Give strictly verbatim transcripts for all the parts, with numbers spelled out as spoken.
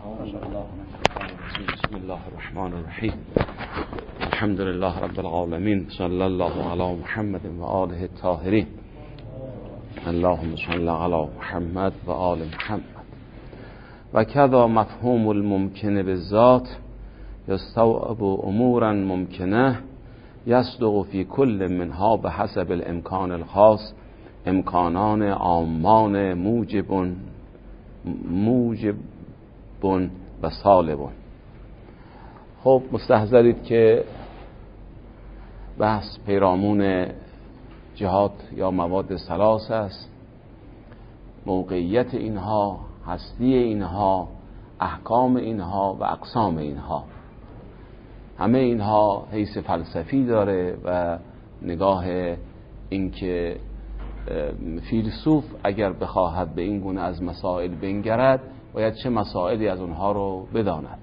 بسم الله الرحمن الرحیم. الحمد لله رب العالمین، صلی الله علی محمد و آله الطاهرین. اللهم صل علی محمد و آل محمد. و کذا مفهوم الممکن بالذات یستوعب امورا ممکنه یصدق فی کل منها به حسب الامکان الخاص امکانان عامان موجب موجب و سالب. خب مستحضرید که بحث پیرامون جهات یا مواد ثلاث است، موقعیت اینها، هستی اینها، احکام اینها و اقسام اینها. همه اینها حیث فلسفی داره و نگاه اینکه فیلسوف اگر بخواهد به این گونه از مسائل بنگرد باید چه مسائلی از اونها رو بداند.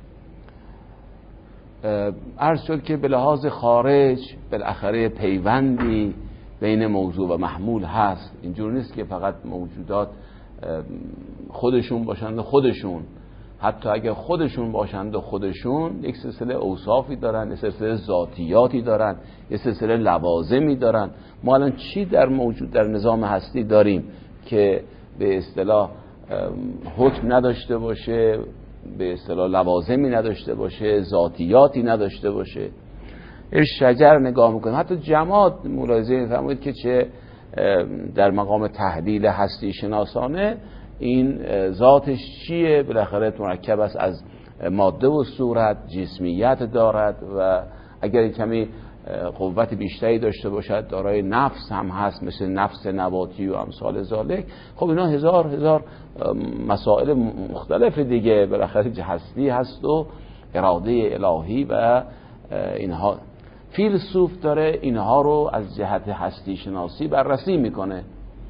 عرض شد که به لحاظ خارج بالاخره پیوندی بین موضوع و محمول هست. اینجور نیست که فقط موجودات خودشون باشند و خودشون، حتی اگر خودشون باشند و خودشون یک سلسله اوصافی دارن، یک سلسله ذاتیاتی دارن، یک سلسله لوازمی دارن. ما الان چی در موجود در نظام هستی داریم که به اصطلاح حکم نداشته باشه، به اصطلاح لوازمی نداشته باشه، ذاتیاتی نداشته باشه؟ شجر نگاه میکنیم، حتی جماد ملاحظه می‌فرمایید که چه در مقام تحلیل هستی شناسانه این ذاتش چیه؟ بالاخره مرکب است از ماده و صورت، جسمیت دارد و اگر کمی قوت بیشتری داشته باشد دارای نفس هم هست، مثل نفس نباتی و امثال ذالک. خب اینا هزار هزار مسائل مختلف دیگه، بالاخره هستی هست و اراده الهی و اینها. فیلسوف داره اینها رو از جهت هستی شناسی بررسی میکنه.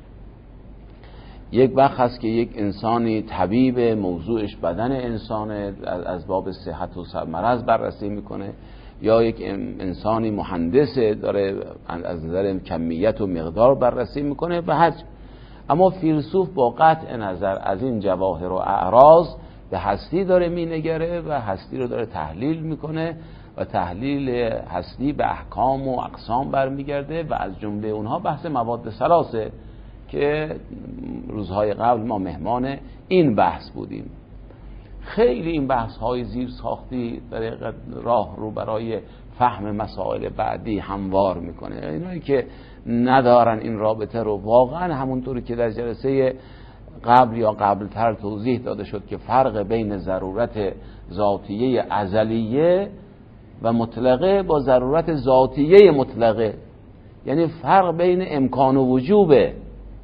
یک وقت هست که یک انسانی طبیب، موضوعش بدن انسانه، از باب صحت و مرض بررسی میکنه، یا یک انسانی مهندسه داره از نظر کمیت و مقدار بررسی میکنه به حج. اما فیلسوف با قطع نظر از این جواهر و اعراض به هستی داره مینگره و هستی رو داره تحلیل میکنه و تحلیل هستی به احکام و اقسام برمیگرده و از جمله اونها بحث مواد ثلاثه که روزهای قبل ما مهمان این بحث بودیم. خیلی این بحث های زیر ساختی در راه رو برای فهم مسائل بعدی هموار میکنه. اینایی که ندارن این رابطه رو، واقعا همونطوری که در جلسه قبل یا قبلتر توضیح داده شد که فرق بین ضرورت ذاتیه ازلیه و مطلقه با ضرورت ذاتیه مطلقه، یعنی فرق بین امکان و وجوبه.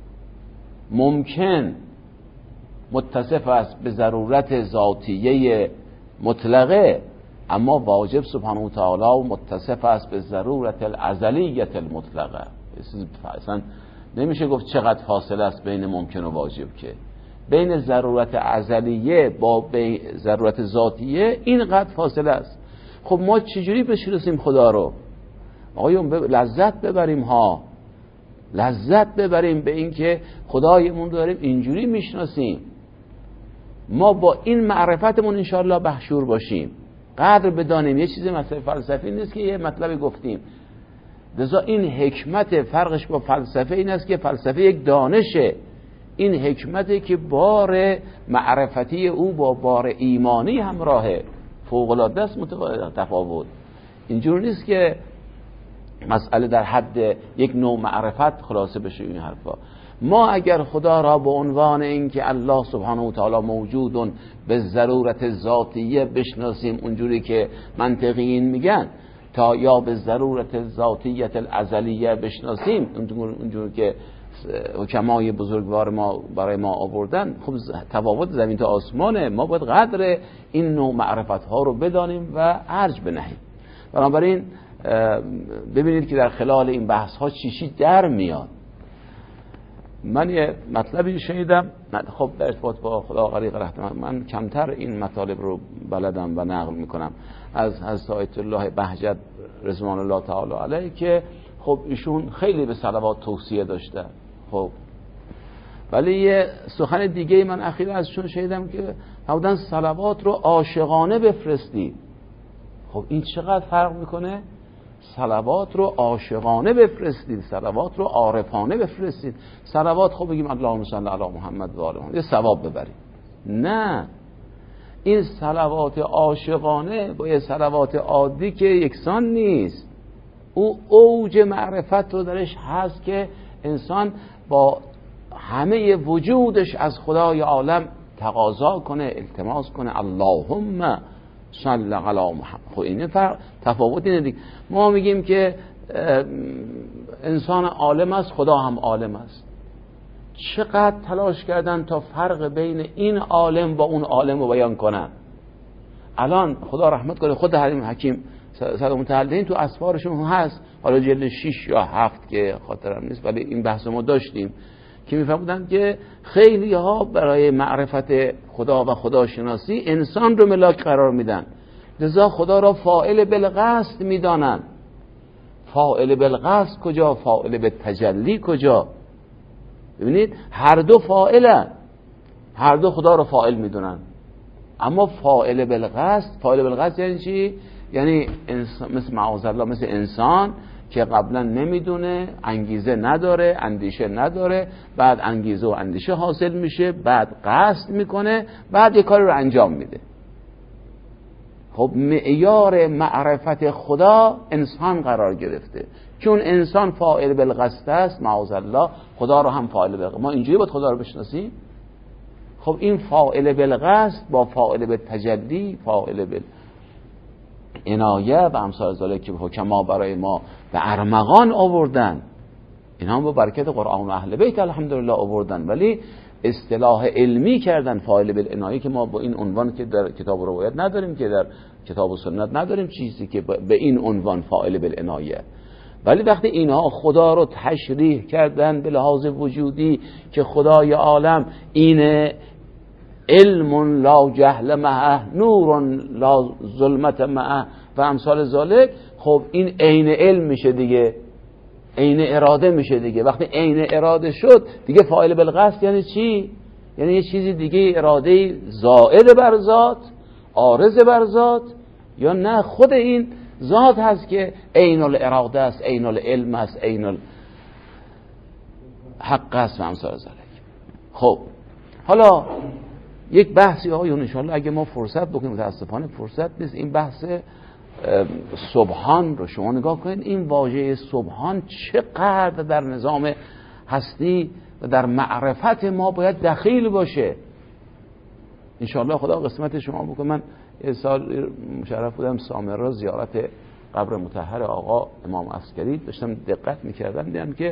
ممکن متصف است به ضرورت ذاتیه مطلقه، اما واجب سبحانه و تعالی متصف است به ضرورت الازلیت المطلقه. اصلا نمیشه گفت چقدر فاصله است بین ممکن و واجب، که بین ضرورت ازلیه با ضرورت ذاتیه اینقدر فاصله است. خب ما چجوری بشناسیم خدا رو؟ آقایون لذت ببریم ها، لذت ببریم به این که خدایمون داریم اینجوری میشناسیم. ما با این معرفتمون انشاءالله بحشور باشیم، قدر بدانیم. یه چیزی مثلا فلسفی نیست که یه مطلبی گفتیم. لذا این حکمت فرقش با فلسفه این است که فلسفه یک دانشه، این حکمته که بار معرفتی او با بار ایمانی همراهه، فوق‌العاده است تفاوت. اینجور نیست که مسئله در حد یک نوع معرفت خلاصه بشه این حرفا. ما اگر خدا را به عنوان اینکه الله سبحانه و تعالی موجودون به ضرورت ذاتیه بشناسیم اونجوری که منطقیین میگن، تا یا به ضرورت ذاتیت الازلیه بشناسیم اونجوری که حکمای بزرگوار ما برای ما آوردن، خب تفاوت زمین تا آسمانه. ما باید قدر این نوع معرفت ها رو بدانیم و ارج بنهیم. بنابراین ببینید که در خلال این بحث ها چیشی در میاد. من یه مطلبی شنیدم، خب در ارتباط با خدا غریق رحمت، من کمتر این مطالب رو بلدم و نقل میکنم از حضرت آیت الله بهجت رضوان الله تعالی علیه که خب ایشون خیلی به صلوات توصیه داشته. خب ولی یه سخن دیگه من اخیرا ازشون شنیدم که فرمودن صلوات رو عاشقانه بفرستید. خب این چقدر فرق میکنه؟ صلوات رو عاشقانه بفرستید، صلوات رو عارفانه بفرستید. صلوات خب بگیم اللهم صل علی محمد و آل محمد یه ثواب ببریم، نه، این صلوات عاشقانه با یه صلوات عادی که یکسان نیست. او اوج معرفت رو درش هست که انسان با همه وجودش از خدای عالم تقاضا کنه، التماس کنه اللهم صل علی محمد. خب این فرق تفاوت اینه دیگه. ما میگیم که انسان عالم است، خدا هم عالم است. چقدر تلاش کردن تا فرق بین این عالم با اون عالم رو بیان کنن. الان خدا رحمت کنه خود حلیم حکیم صد متعلقین تو اسفارشون هست، حالا جلد شش یا هفت که خاطرم نیست، ولی این بحث ما داشتیم که میفهمودن که خیلی ها برای معرفت خدا و خداشناسی انسان رو ملاک قرار میدن، لذا خدا را فاعل بالقصد میدانن. فاعل بالقصد کجا؟ فاعل بالتجلی کجا؟ ببینید هر دو فاعلن، هر دو خدا رو فاعل میدونن، اما فاعل بالقصد، فاعل بالقصد یعنی چی؟ یعنی انسان مثل معاذالله، مثل انسان که قبلا نمیدونه، انگیزه نداره، اندیشه نداره، بعد انگیزه و اندیشه حاصل میشه، بعد قصد میکنه، بعد یه کاری رو انجام میده. خب معیار معرفت خدا انسان قرار گرفته، چون انسان فاعل بالقصد است، معاذالله خدا رو هم فاعل بالقصد. ما اینجوری باید خدا رو بشناسیم. خب این فاعل بالقصد با فاعل بالتجلی، فاعل بال عنایه و امثال ذالک که حکما برای ما به ارمغان آوردن، اینا هم با برکت قرآن و اهل بیت الحمدلله آوردن، ولی اصطلاح علمی کردن فاعل بالعنایه که ما با این عنوان که در کتاب روایت نداریم، که در کتاب و سنت نداریم چیزی که به این عنوان فاعل بالعنایه. ولی وقتی اینها خدا رو تشریح کردن به لحاظ وجودی که خدای عالم این علم لا جهل معه، نور لا ظلمت معه و امثال ذالک، خب این عین علم میشه دیگه، عین اراده میشه دیگه. وقتی عین اراده شد دیگه فاعل بالقصد یعنی چی؟ یعنی یه چیزی دیگه، اراده زائد بر ذات، عارض بر ذات، یا نه خود این ذات هست که عین الاراده است، عین العلم است، عین الحق است و امثال ذالک. خب حالا یک بحثی آقایون انشاءالله اگه ما فرصت بکنیم، متاسفانه فرصت نیست، این بحث سبحان رو شما نگاه کنید. این واژه سبحان چقدر در نظام هستی و در معرفت ما باید دخیل باشه. انشاءالله خدا قسمت شما بکنه. من یه سال مشرف بودم سامرا زیارت قبر مطهر آقا امام عسکری، داشتم دقت میکردم دیدم که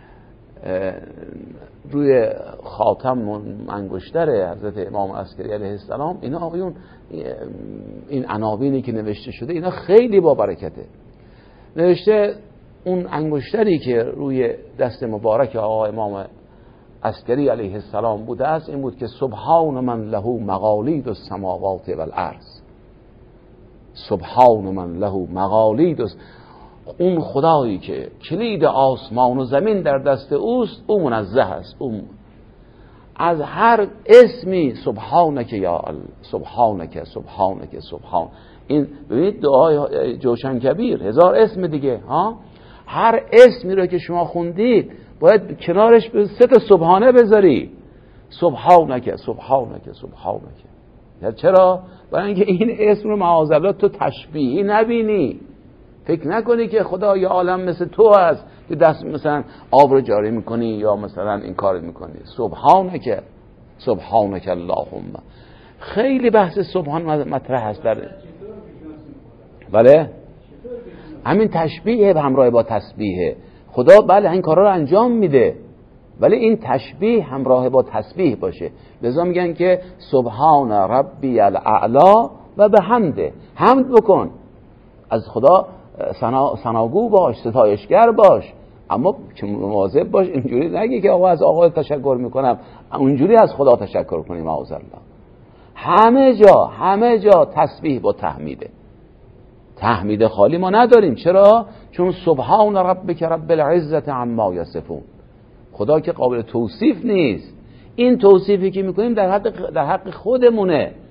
روی خاتم انگشتر حضرت امام عسکری علیه السلام اینا آقایون، این عناوینی که نوشته شده اینا خیلی با برکته. نوشته اون انگشتری که روی دست مبارک آقا امام عسکری علیه السلام بوده است این بود که سبحان من له مقالید السماوات والارض. سبحان من له مقالید، اون خدایی که کلید آسمان و زمین در دست اوست، او منزه است، او از هر اسمی سبحانک یا الله، سبحانک سبحانک سبحان. این ببینید دعای جوشن کبیر، هزار اسم دیگه ها، هر اسمی رو که شما خوندید باید کنارش به سه تا سبحانه بذاری، سبحانک سبحانک سبحانک. چرا؟ برای اینکه این اسم رو معاذالله تو تشبیهی نبینی، فکر نکنی که خدای عالم مثل تو است که دست مثلا آب رو جاری میکنی یا مثلا این کار میکنی. سبحانک سبحانک اللهم. خیلی بحث سبحان مطرح هست در بله همین تشبیه به همراه با تسبیحه. خدا بله این کارا رو انجام میده، ولی این تشبیه همراه با تسبیح باشه. لذا میگن که سبحان ربی الاعلا و به حمده، حمد بکن، از خدا ثناگو باش، ستایشگر باش، اما که مواظب باش اینجوری نگی که آقا از آقا تشکر میکنم، اونجوری از خدا تشکر کنیم. معاذالله همه جا همه جا تسبیح با تحمیده، تحمید خالی ما نداریم. چرا؟ چون سبحان ربک رب العزت عما یصفون، خدا که قابل توصیف نیست. این توصیفی که میکنیم در حق در حق خودمونه،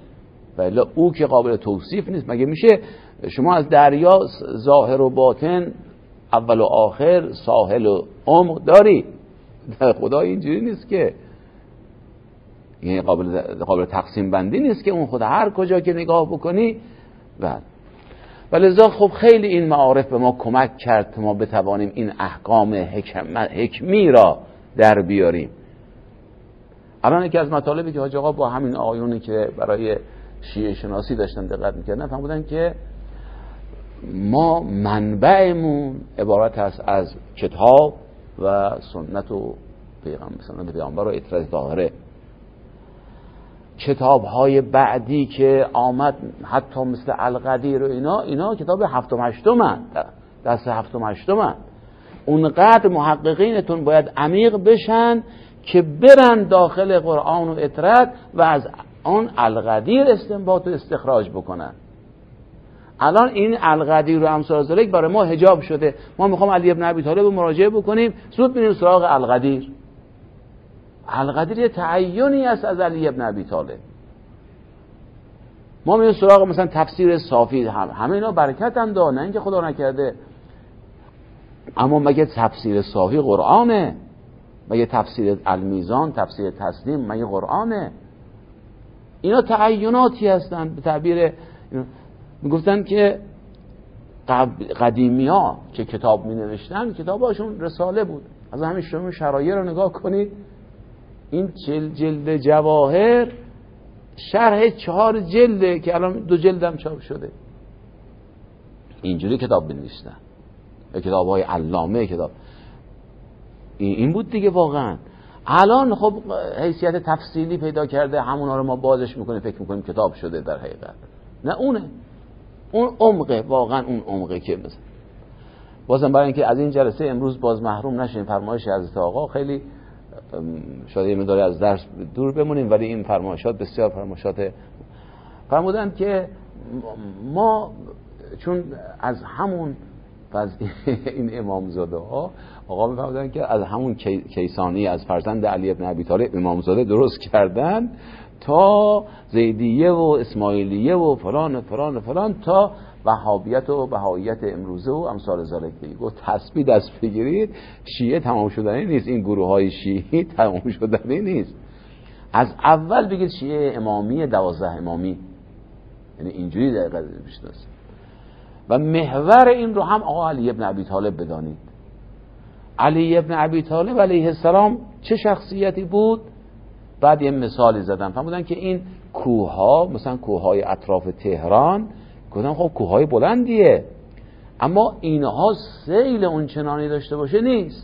ولی او که قابل توصیف نیست. مگه میشه شما از دریا ظاهر و باطن، اول و آخر، ساحل و عمق داری؟ خدا اینجوری نیست که، یعنی قابل قابل تقسیم بندی نیست که اون خدا هر کجا که نگاه بکنی. بله. ولذا خب خیلی این معارف به ما کمک کرد تا ما بتوانیم این احکام حکم... حکمی را در بیاریم. الان یکی از مطالبی که حاج آقا با همین آیونی که برای شیعه شناسی داشتن دقت میکردن فهمیدن که ما منبعمون عبارت است از کتاب و سنت و پیغمبر، سنت پیغمبر و اطهار طاهره. کتاب های بعدی که آمد حتی مثل القدیر و اینا اینا کتاب هفتم هشتم هست، دست هفتم هشتم هست. اونقدر محققینتون باید عمیق بشن که برن داخل قرآن و اطرت و از آن القدیر استنباط و استخراج بکنن. الان این القدیر و امثال ذالک برای ما حجاب شده. ما میخوام علی ابن ابی طالب مراجعه بکنیم، زود میریم سراغ القدیر. القدیر یه تعیینی است از علی ابن ابی طالب. ما میریم سراغ مثلا تفسیر صافی، هم همه اینا برکت هم داره، نه اینکه خدا نکرده. اما مگه تفسیر صافی قرآنه؟ مگه تفسیر المیزان، تفسیر تسلیم مگه قرآنه؟ اینا تعییناتی هستن. به تعبیر میگفتن که قدیمی ها که کتاب می نوشتن کتاباشون رساله بود. از همین شما شرایع رو نگاه کنید، این جلد, جلد جواهر شرح چهار جلده که الان دو جلدم چاپ شده. اینجوری کتاب بنوشتن، کتاب های علامه کتاب این بود دیگه. واقعا الان خب حیثیت تفصیلی پیدا کرده، همونا رو ما بازش میکنیم فکر میکنیم کتاب شده، در حقیقت نه اونه. اون عمقه، واقعا اون عمقه که مثلا بازم برای اینکه از این جلسه امروز باز محروم نشیم فرمایش حضرت آقا، خیلی شاید یه مقداری از درس دور بمونیم ولی این فرمایشات بسیار فرمایشات فرمودن که ما چون از همون از این امامزاده ها آقا میفهمدن که از همون کیسانی از فرزند علی ابن ابی طالب امامزاده درست کردن تا زیدیه و اسماعیلیه و فلان و فلان و فلان تا وهابیت و بهاییت امروزه و امثال ذالک. گفت تسبیح دست بگیرید، شیعه تمام شدنی نیست، این گروه های شیعی تمام شدنی نیست. از اول بگید شیعه امامی، دوازده امامی، یعنی اینجوری دقیقه بشناسید و محور این رو هم آقا علی ابن ابی طالب بدانید. علی ابن ابی طالب علیه السلام چه شخصیتی بود؟ بعد یه مثالی زدم فرمودن که این کوه ها مثلا کوه های اطراف تهران، گفتن خب کوه های بلندیه اما اینها سیل اون چنانی داشته باشه نیست،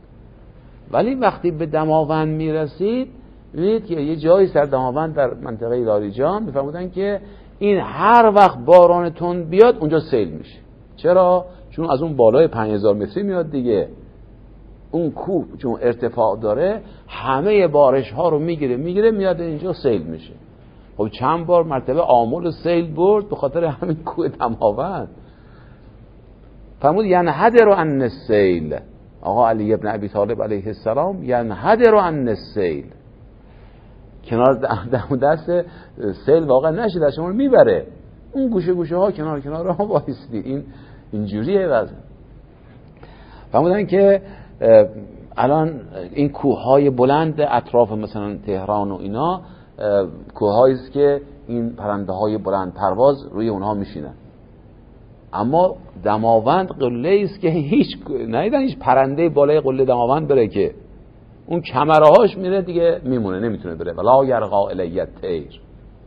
ولی وقتی به دماوند میرسید میدید که یه جایی سر دماوند در منطقه لاریجان میفرمودن که این هر وقت باران تند بیاد اونجا سیل میشه. چرا؟ چون از اون بالای پنج هزار متری میاد دیگه، اون کوه چون ارتفاع داره همه بارش ها رو میگیره میگیره میاد اینجا سیل میشه. خب چند بار مرتبه آمل سیل برد به خاطر همین کوه دماوند. فرمود ینحدر عن السیل، آقا علی ابن ابی طالب علیه السلام ینحدر عن السیل، کنار دم دست سیل واقع نشه دست شما رو میبره، اون گوشه گوشه ها کنار کنار ها وایسید. این اینجوریه وضع. فرمودن که الان این کوههای بلند اطراف مثلا تهران و اینا کوههایی است که این پرنده های بلند پرواز روی اونها میشینن، اما دماوند قله است که هیچ ندیدن هیچ پرنده بالای قله دماوند بره که اون کمرهاش میره دیگه میمونه نمیتونه بره. ولا یرقا الیت طیر.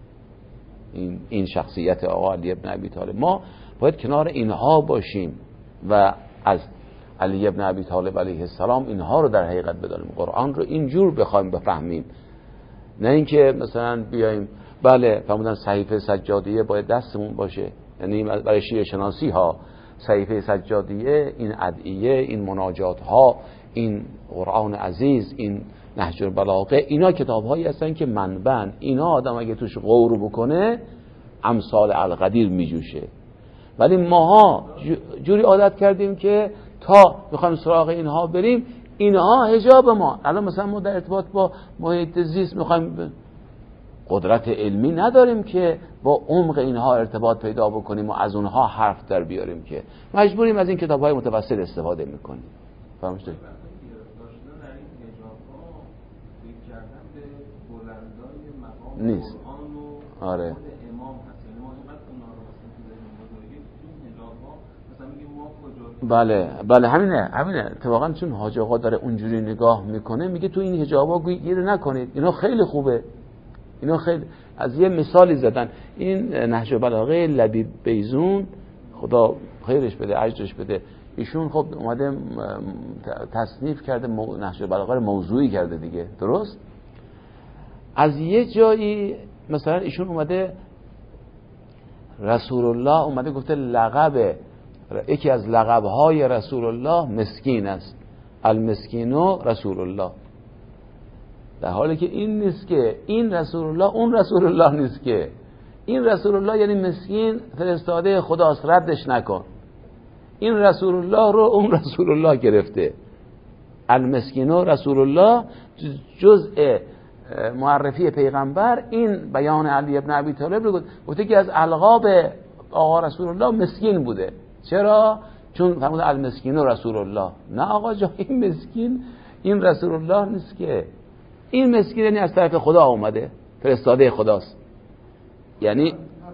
این این شخصیت آقا علی ابن ابی طالب. ما باید کنار اینها باشیم و از علی ابن ابی طالب علیه السلام اینها رو در حقیقت بدانیم، قرآن رو اینجور بخوایم بفهمیم، نه اینکه مثلا بیایم بله فرمودن صحیفه سجادیه باید دستمون باشه، یعنی برای شیعه شناسی ها صحیفه سجادیه، این ادعیه، این مناجات ها، این قرآن عزیز، این نهج البلاغه، اینا کتاب هایی هستن که منبعن، اینا آدم اگه توش غور بکنه امثال القدیر میجوشه. ولی ماها جوری عادت کردیم که تا میخوایم سراغ اینها بریم اینها حجاب ما. الان مثلا ما در ارتباط با محیط زیست میخوایم ب... قدرت علمی نداریم که با عمق اینها ارتباط پیدا بکنیم و از اونها حرف در بیاریم، که مجبوریم از این کتاب‌های متوسط استفاده میکنیم. فهمید؟ نیست. آره. بله بله همینه همینه اتفاقا چون حاج آقا داره اونجوری نگاه میکنه میگه تو این حجابا گیر نکنید، اینا خیلی خوبه، اینا خیلی. از یه مثالی زدن این نهج البلاغه لبیب بیزون خدا خیرش بده اجرش بده، ایشون خب اومده تصنیف کرده نهج البلاغه رو موضوعی کرده دیگه، درست؟ از یه جایی مثلا ایشون اومده رسول الله اومده گفته لقب یکی از لقب‌های رسول الله مسکین است، المسکینو رسول الله، در حالی که این نیست که این رسول الله اون رسول الله نیست که این رسول الله یعنی مسکین فرستاده خداست، ردش نکن. این رسول الله رو اون رسول الله گرفته، المسکینو رسول الله جزء معرفی پیغمبر این بیان علی ابن ابی طالب رو گفته که از القاب آقا رسول الله مسکین بوده. چرا؟ چون فرمود المسکین و رسول الله. نه آقا جان، این مسکین این رسول الله نیست که، این مسکین یعنی از طرف خدا اومده، فرستاده خداست، یعنی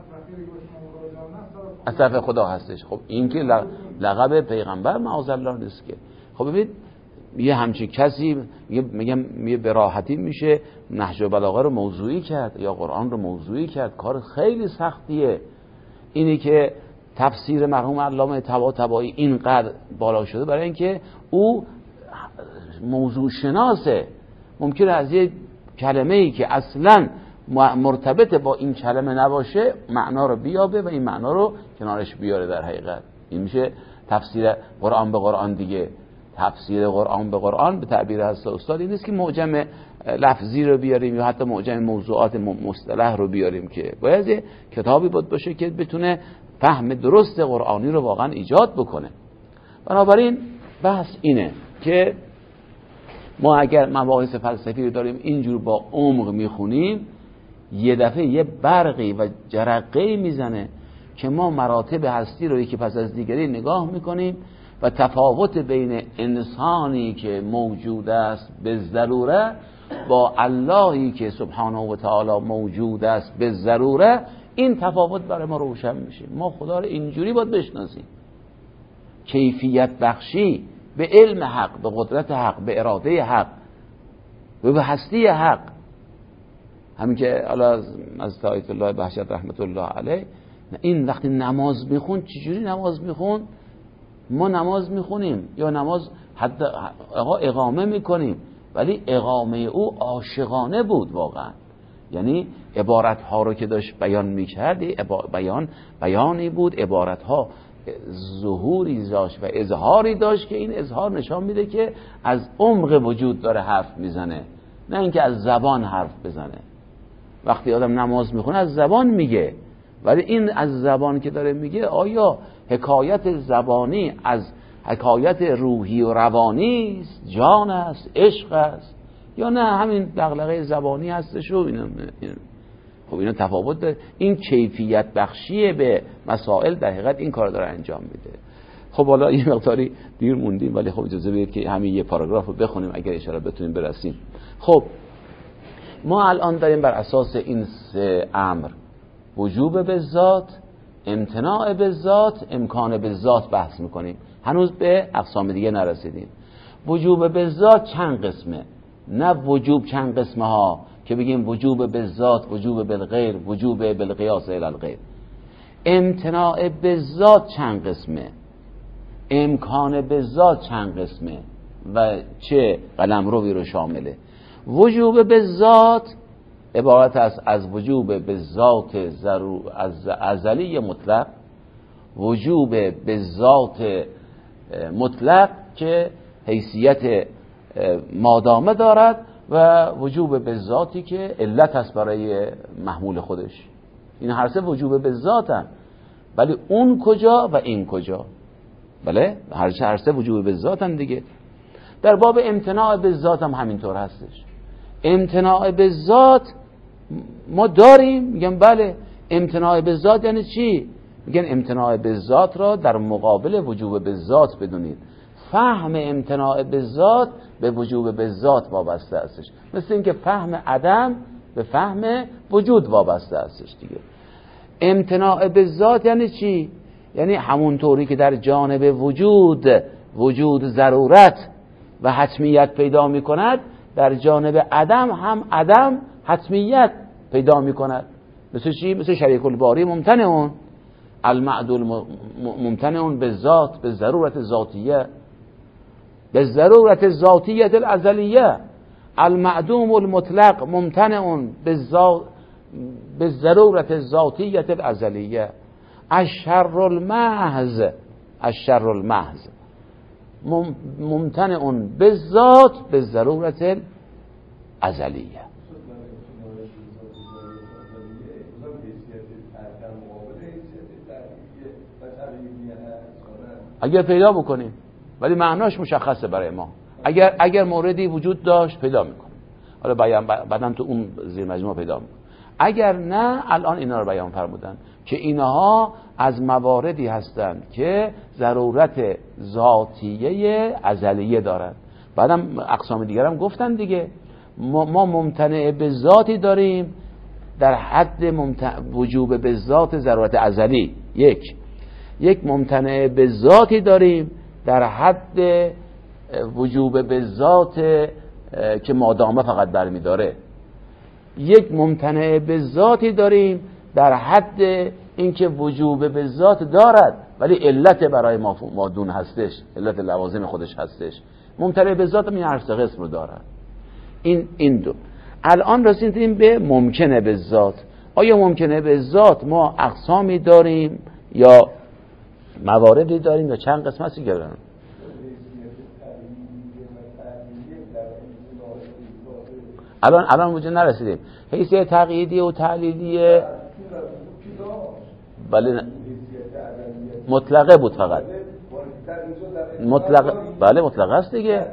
از طرف خدا هستش. خب این که لقب پیغمبر معاذ الله نیست که. خب ببین یه همچین کسی میگم یه براحتی میشه نهج البلاغه رو موضوعی کرد یا قرآن رو موضوعی کرد، کار خیلی سختیه. اینی که تفسیر مرحوم علامه طباطبایی اینقدر بالا شده برای اینکه او موضوع شناسه، ممکنه از یه کلمه‌ای که اصلا مرتبط با این کلمه نباشه معنا رو بیابه و این معنا رو کنارش بیاره. در حقیقت این میشه تفسیر قرآن به قرآن دیگه. تفسیر قرآن به قرآن به تعبیر هست استاد این نیست که معجم لفظی رو بیاریم یا حتی معجم موضوعات مصطلح رو بیاریم، که باید کتابی بود باشه که بتونه فهم درست قرآنی رو واقعا ایجاد بکنه. بنابراین بحث اینه که ما اگر مباحث فلسفی رو داریم اینجور با عمق میخونیم، یه دفعه یه برقی و جرقه‌ای میزنه که ما مراتب هستی رو یکی پس از دیگری نگاه میکنیم و تفاوت بین انسانی که موجود است به ضروره با اللهی که سبحانه و تعالی موجود است به ضروره، این تفاوت برای ما روشن میشه. ما خدا رو اینجوری باید بشناسیم. کیفیت بخشی به علم حق، به قدرت حق، به اراده حق و به هستی حق، همین که حالا از آیت الله بهجت رحمت الله علیه این وقتی نماز میخون چجوری نماز میخون؟ ما نماز میخونیم یا نماز حتی اقامه میکنیم، ولی اقامه او عاشقانه بود واقعا، یعنی عبارت ها رو که داشت بیان میکرد بیان بیانی بود، عبارت ها ظهوری داشت و اظهاری داشت که این اظهار نشان میده که از عمق وجود داره حرف میزنه، نه اینکه از زبان حرف بزنه. وقتی آدم نماز میخونه از زبان میگه، ولی این از زبان که داره میگه آیا حکایت زبانی از حکایت روحی و روانی است، جان است، عشق است، یا نه همین دغدغه زبانی هستش و اینا. خب اینا تفاوت داره. این کیفیت بخشی به مسائل در حقیقت این کار داره انجام میده. خب حالا یه مقداری دیر موندیم، ولی خب اجازه بدید که همین یه پاراگراف رو بخونیم اگر اشاره بتونیم برسیم. خب ما الان داریم بر اساس این سه امر، وجوب به ذات، امتناع به ذات، امکان به ذات بحث میکنیم. هنوز به اقسام دیگه نرسیدیم. وجوب به ذات چند قسمه، نه وجوب چند قسمه ها که بگیم وجوب به ذات، وجوب بالغیر، وجوب بالقیاس الی الغیر. امتناع به ذات چند قسمه، امکان به ذات چند قسمه و چه قلمروی رو شامله. وجوب به ذات عبارت است از وجوب به ذات ضرور از ازلی مطلق، وجوب به ذات مطلق که حیثیت مادامه دارد و وجوب به ذاتی که علت است برای محمول خودش. این هر سه وجوب به ذاتن، ولی اون کجا و این کجا؟ بله هر سه هر سه وجوب به ذاتن دیگه. در باب امتناع به ذات هم همینطور هستش. امتناع به ذات ما داریم؟ میگن بله. امتناع به ذات یعنی چی؟ میگن امتناع به ذات را در مقابل وجوب به ذات بدونید. فهم امتناع به ذات به وجوب به ذات وابسته استش، مثل اینکه فهم عدم به فهم وجود وابسته استش دیگه. امتناع به ذات یعنی چی؟ یعنی همونطوری که در جانب وجود وجود ضرورت و حتمیت پیدا می کند، در جانب عدم هم عدم حتمیت پیدا می کند. مثل چی؟ مثل شریک الباری ممتنعون، المعدول ممتنعون به ذات، به ضرورت ذاتیه، به ضرورت ذاتیت الازلیه. المعدوم المطلق ممتنعون به ضرورت ذاتیت الازلیه. الشر المحض، الشر المحض ممتنعون به ذات به ضرورت الازلیه. اگر پیدا بکنیم، ولی معناش مشخصه برای ما. اگر اگر موردی وجود داشت پیدا میکنیم، حالا بیان بعداً تو اون زیر مجموعه پیدا میکنیم. اگر نه الان اینا رو بیان فرمودن که اینها از مواردی هستند که ضرورت ذاتیه ازلیه دارند. بعدم اقسام دیگر هم گفتن دیگه. ما, ما ممتنع به ذاتی داریم در حد ممتنع وجوب به ذات ضرورت ازلی، یک یک ممتنع به ذاتی داریم در حد وجوب به ذات که مادامه فقط برمیداره، یک ممتنع به ذاتی داریم در حد اینکه وجوب به ذات دارد ولی علت برای مادون هستش، علت لوازم خودش هستش. ممتنع به ذات این هر سه قسم رو دارد. این این دو. الان رسیدیم به ممکنه به ذات. آیا ممکنه به ذات ما اقسامی داریم یا مواردی داریم یا چند قسم هستی گردن؟ الان الان وجود نرسیدیم. حیثیت تقییدی و تعلیلیه بله مطلقه بود فقط. مطلق بله مطلق است دیگه.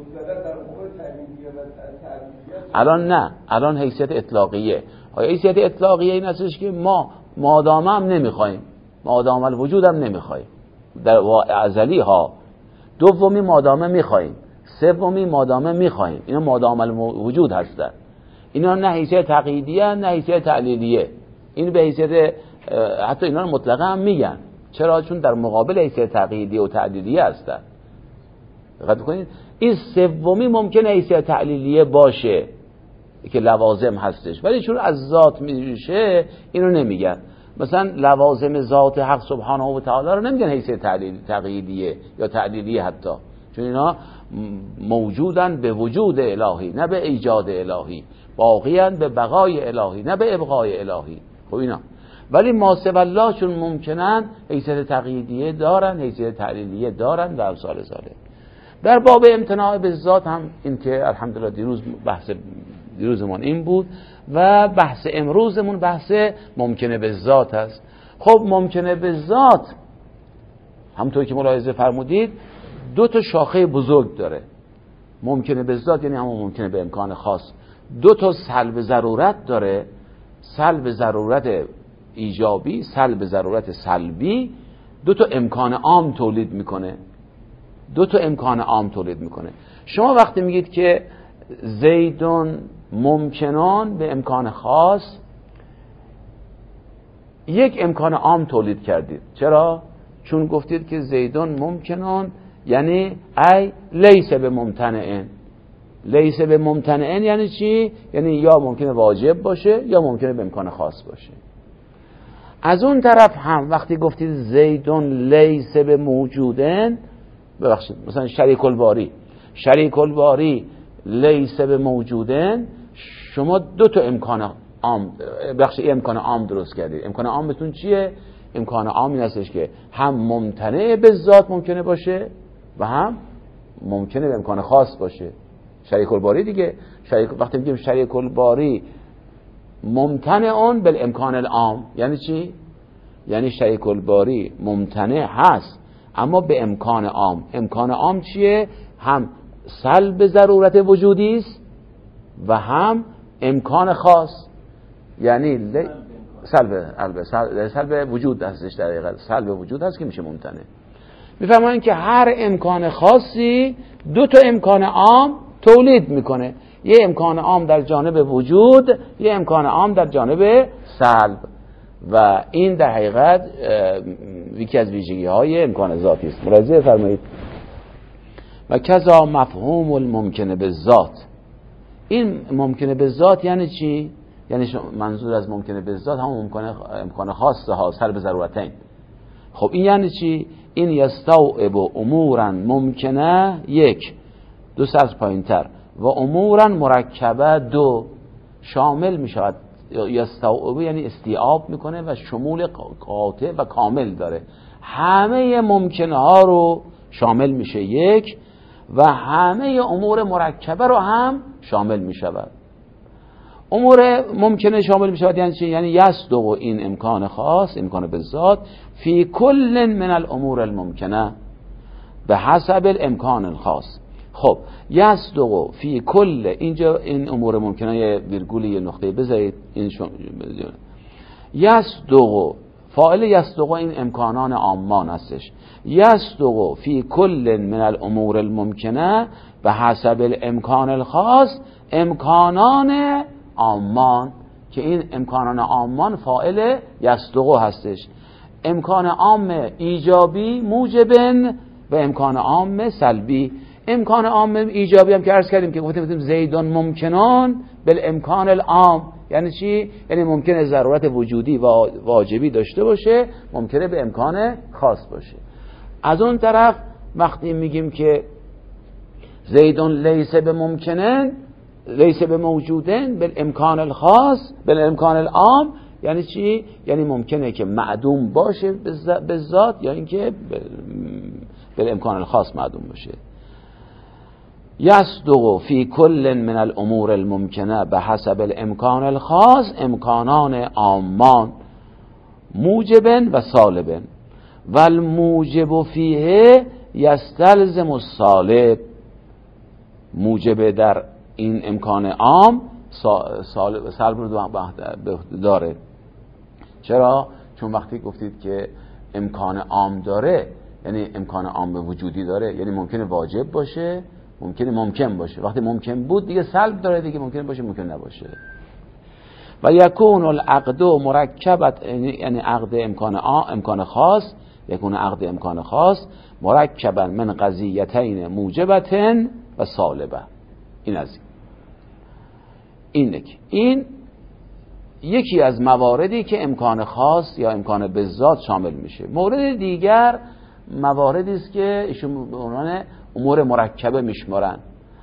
الان نه، الان حیثیت اطلاقیه. حیثیت اطلاقیه این هستش که ما مادام هم نمیخوایم، مادام الوجود هم نمیخوایم در ازلی ها. دومی مادامه میخوایم، سومی مادامه میخوایم. اینا مادام الوجود هستن. اینا نه حیثیت تقییدیه نه حیثیت تعلیلیه. این به حیثیت حتی اینا رو مطلقه هم میگن. چرا؟ چون در مقابل حیثیت تقییدیه و تعلیلیه هستن. دقت کنید. این سومی ممکنه حیثیت تعلیلیه باشه که لوازم هستش، ولی چون از ذات میشه اینو نمیگن. مثلا لوازم ذات حق سبحانه و تعالی رو نمیگن حیثیت تقییدیه یا تعلیلیه حتی، چون اینا موجودن به وجود الهی نه به ایجاد الهی، باقیان به بقای الهی نه به ابقای الهی. خب اینا ولی ما سوی الله چون ممکنن حیثیت تقییدیه دارن، حیثیت تعلیلیه دارن و امثال ذالک. در باب امتناع به ذات هم این که الحمدلله دیروز بحث دیروزمون این بود و بحث امروزمون بحث ممکنه به ذات است. خب ممکنه به ذات همونطور که ملاحظه فرمودید دو تا شاخه بزرگ داره. ممکنه به ذات یعنی همون ممکنه به امکان خاص. دو تا سلب ضرورت داره، سلب ضرورت ایجابی، سلب ضرورت سلبی. دو تا امکان عام تولید میکنه، دو تا امکان عام تولید میکنه. شما وقتی میگید که زیدون ممکنان به امکان خاص، یک امکان عام تولید کردید. چرا؟ چون گفتید که زیدون ممکنان یعنی ای لیس به ممتنعن. لیس به ممتنعن یعنی چی؟ یعنی یا ممکنه واجب باشه یا ممکنه به امکان خاص باشه. از اون طرف هم وقتی گفتید زیدون لیس به موجودن، ببخشید مثلا شریک الباری، شریک الباری لیس به موجودن، شما دو تا امکان عام بخشی امکان عام درست کردید. امکان عامتون چیه؟ امکان عام این هستش که هم ممتنع به ذات ممکنه باشه و هم ممکنه به امکان خاص باشه. شریک الباری دیگه، شریک وقتی میگیم شریک الباری ممتنع اون بالامکان العام یعنی چی؟ یعنی شریک الباری ممتنع هست اما به امکان عام. امکان عام چیه؟ هم سلب ضرورت وجودی است و هم امکان خاص. یعنی ل... سلب البته سلب, سلب وجود هستش، در حقیقت سلب وجود هست که میشه ممتنع. میفهمن که هر امکان خاصی دو تا امکان عام تولید میکنه، یه امکان عام در جانب وجود، یه امکان عام در جانب سلب، و این در حقیقت یکی از ویژگی های امکان ذاتی است. ملاحظه فرمایید. و کذا مفهوم الممکنه به ذات. این ممکنه به ذات یعنی چی؟ یعنی منظور از ممکنه به ذات همون امکان خاصه ها، سلب ضرورتین. خب این یعنی چی؟ این یستوعب امورا ممکنه یک، دو سطر پایین تر، و امورا مرکبه دو، شامل می شود. یستوعب یعنی استیعاب میکنه و شمول قاطع و کامل داره، همه ممکنه ها رو شامل میشه یک، و همه امور مرکبه رو هم شامل میشود. امور ممکنه شامل میشود یعنی چی؟ یعنی یصدق این امکان خاص، امکان به ذات، فی کل من الامور الممکنه به حسب الامکان الخاص. خب یصدق فی کل، اینجا این امور ممکنه یه ویرگول یه نقطه بذارید، این شما یصدق، فاعل یصدق این امکانان عامان هستش. یصدق فی کل من الامور الممکنه به حسب الامکان الخاص، امکانان عامان، که این امکانان عامان فاعل یصدق هستش. امکان عام ایجابی موجبن و امکان عام سلبی. امکان عام ایجابی هم که عرض کردیم که گفتیم زیدان ممکنان بالامکان العام، یعنی چی؟ یعنی ممکنه ضرورت وجودی و واجبی داشته باشه، ممکنه به امکان خاص باشه. از اون طرف وقتی میگیم که زیدان لیس به ممکنن، لیس به موجودن بالامکان الخاص بالامکان العام، یعنی چی؟ یعنی ممکنه که معدوم باشه به ذات، یا اینکه بالامکان الخاص معدوم باشه. یصدق فی کل من الامور الممکنه به حسب الامکان الخاص، امکانان عامان موجبن و سالبن، و الموجب فیه یستلزم السالب. موجب در این امکان عام سالب رو داره. چرا؟ چون وقتی گفتید که امکان عام داره یعنی امکان عام وجودی داره، یعنی ممکنه واجب باشه، ممکنه ممکن باشه. وقتی ممکن بود دیگه سلب داره دیگه، ممکن باشه ممکن نباشه. و یکون العقد مرکبت، یعنی عقد امکان عام، امکان خاص، یکون عقد امکان خاص مرکبا من قضیتین موجبتن و سالبه. این از این این, این یکی از مواردی که امکان خاص یا امکان به ذات شامل میشه. مورد دیگر مواردی است که ایشون به عنوان امور مرکبه میشمارن.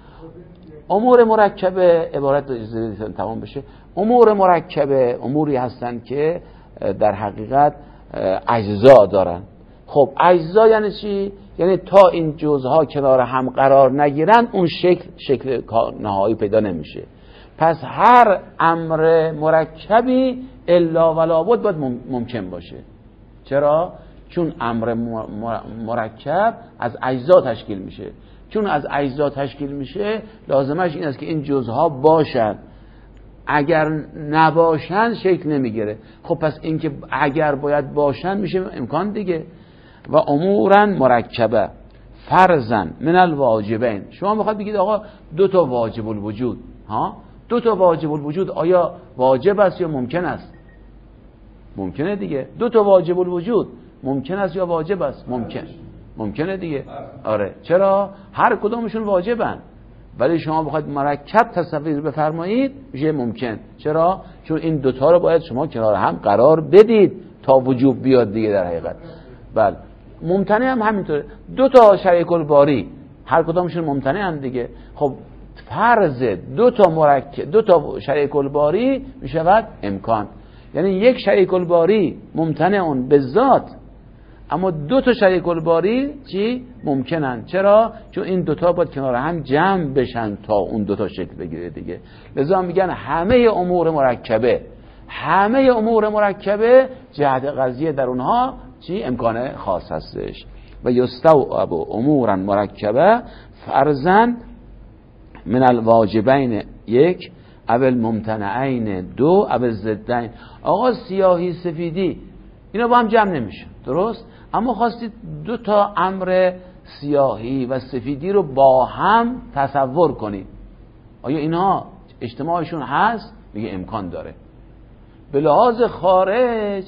امور مرکبه عبارت تمام بشه، امور مرکبه اموری هستند که در حقیقت اجزا دارن. خب اجزا یعنی چی؟ یعنی تا این جزها کنار هم قرار نگیرن اون شکل شکل نهایی پیدا نمیشه. پس هر امر مرکبی الا ولا بد باید ممکن باشه. چرا؟ چون امر مرکب از اجزا تشکیل میشه. چون از اجزا تشکیل میشه لازمش این است که این جزها باشن، اگر نباشن شکل نمیگیره. خب پس اینکه اگر باید باشن میشه امکان دیگه. و امورا مرکبه فرضاً من الواجبین. شما میخواد بگید آقا دو تا واجب الوجود، ها دو تا واجب الوجود آیا واجب است یا ممکن است؟ ممکنه دیگه. دو تا واجب الوجود ممکن است یا واجب است؟ ممکن ممکنه دیگه. آره چرا؟ هر کدومشون واجبن، ولی شما بخواید مرکب تصویر بفرمایید میشه ممکن. چرا؟ چون این دوتا رو باید شما کنار هم قرار بدید تا وجوب بیاد دیگه در حقیقت. بله ممتنع هم همینطوره. دو تا شریک الباری هر کدومشون ممتنع هم دیگه. خب فرض دو تا مرکب دو تا شریک الباری میشود امکان. یعنی یک شریک الباری ممتنع اون به ذات، اما دو تا شریک الباری چی؟ ممکنن. چرا؟ چون این دوتا باید کنار هم جمع بشن تا اون دوتا شکل بگیره دیگه. لذا میگن همه امور مرکبه همه امور مرکبه جهت قضیه در اونها چی؟ امکان خاص هستش. و یستوعب امورا مرکبه فرضاً من الواجبین یک اول ممتنعین دو اول ضدین. آقا سیاهی سفیدی اینا با هم جمع نمیشه، درست؟ اما خواستید دو تا امر سیاهی و سفیدی رو با هم تصور کنید، آیا اینها اجتماعشون هست؟ میگه امکان داره. به لحاظ خارج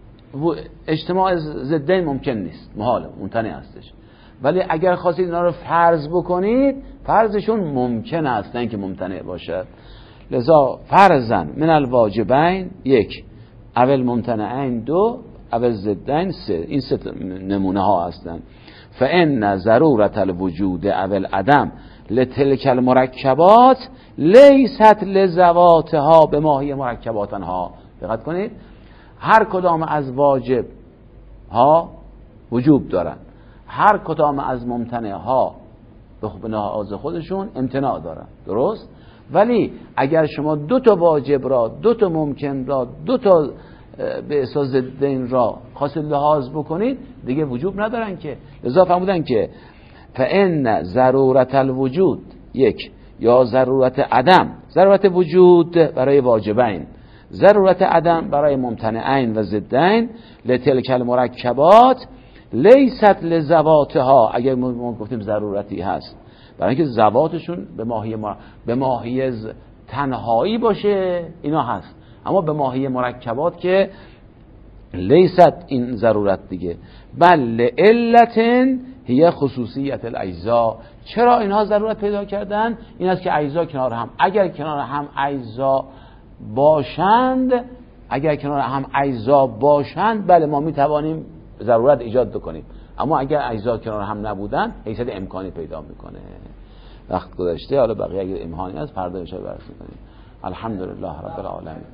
اجتماع ضدین ممکن نیست، محاله، ممتنع هستش. ولی اگر خواستید اینا رو فرض بکنید، فرضشون ممکن است، نه اینکه ممتنع باشد. لذا فرضاً من الواجبین یک، اول ممتنعین دو، اول ضدین سه. این سه نمونه ها هستند. فان ضرورت الوجود اول عدم لتلک المرکبات لیست لذواتها به ماهی مرکباتها. دقت کنید، هر کدام از واجب ها وجوب دارن، هر کدام از ممتنع ها به لحاظ خودشون امتناع دارن، درست؟ ولی اگر شما دو تا واجب را، دو تا ممکن را، دو تا به اساس ضدین را خاص لحاظ بکنید، دیگه وجوب ندارن که. لذا فرمودن که فان ضرورت الوجود یک، یا ضرورت عدم، ضرورت وجود برای واجبین، ضرورت عدم برای ممتنعین و ضدین، لتلک المرکبات لیست لذواتها. اگر ما گفتیم ضرورتی هست، برای اینکه ذواتشون به ماهی مر... به ماهی تنهایی باشه اینا هست، اما به ماهی مرکبات که لیست این ضرورت دیگه. بل علتن هی خصوصیت الاجزا. چرا اینها ضرورت پیدا کردن؟ این است که اجزا کنار هم، اگر کنار هم اجزا باشند، اگر کنار هم اجزا باشند بله ما می توانیم ضرورت ایجاد بکنیم، اما اگر اجزا کنار هم نبودن حیثیت امکانی پیدا میکنه. وقت گذشته، حالا بقیه اگر امکانی هست فردا ان شاء الله بررسی کنیم. الحمدلله رب العالمین.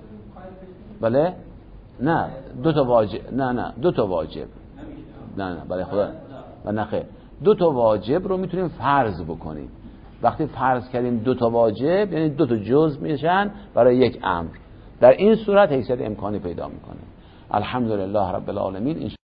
بله نه دو تا واجب، نه نه دو تا واجب، نه نه بله خدا و نه خیر، دو تا واجب رو میتونیم فرض بکنیم. وقتی فرض کردیم دو تا واجب یعنی دو تا جزء میشن برای یک امر، در این صورت حیثیت امکانی پیدا میکنه. الحمدلله رب العالمین.